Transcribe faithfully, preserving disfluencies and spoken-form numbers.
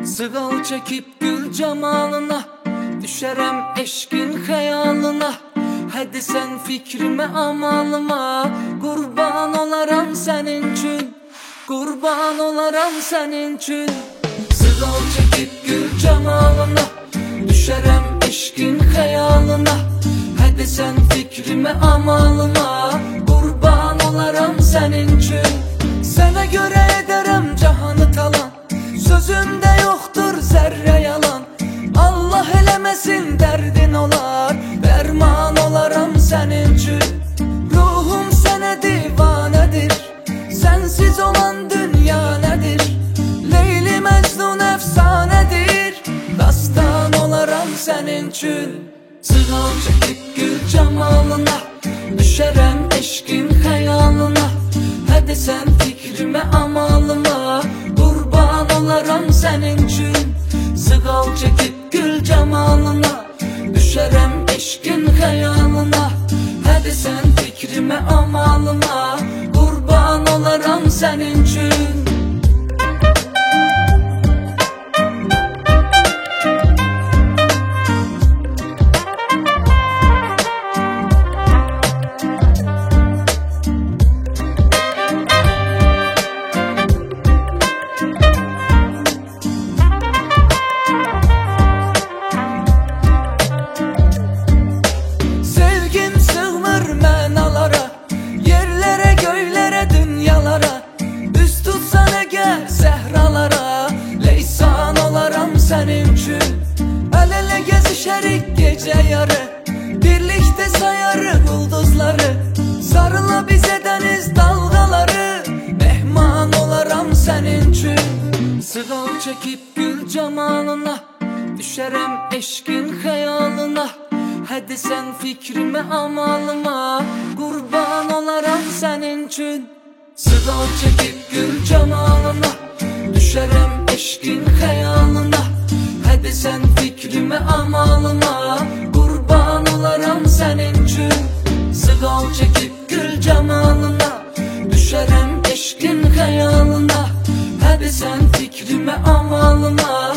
Sığal çekip gül cemalına, düşerem eşkin hayalına. Hadi sen fikrime amalıma, kurban olaram senin için, kurban olaram senin için. Sığal çekip gül cemalına, düşerem eşkin hayalına. Hadi sen fikrime amalıma, kurban olaram senin için. Sana göre ederim cahanı talan, sözümde yoktur zerre yalan. Allah eləmesin derdin olar, derman olaram senin için. Ruhum sana divanedir, sensiz olan dünya nedir? Leyli Mecnun efsanedir, dastan olaram senin için. Sığal çekip gül cemalına, düşerem eşkin hayalına. Hadi sen fikrime amalıma, kurban olaram senin için. Sığal çekip gül cemalına, düşerem eşkin hayalına. Hadi sen fikrime amalıma, kurban olaram senin için. Senin için el ele gezişerik gece yarı, birlikte sayarı yıldızları. Sarıla bize deniz dalgaları, mehman olaram senin için. Sığal çekip gül cemalına, düşerem eşkin hayalına. Hadi sen fikrime amalıma, kurban olaram senin için. Sığal çekip gül cemalına, düşerem eşkin hayalına. Hadi sen fikrime amalıma, kurban olaram senin için. Sığal çekip gül cemalına, düşerem eşkin hayalına. Hadi sen fikrime amalıma,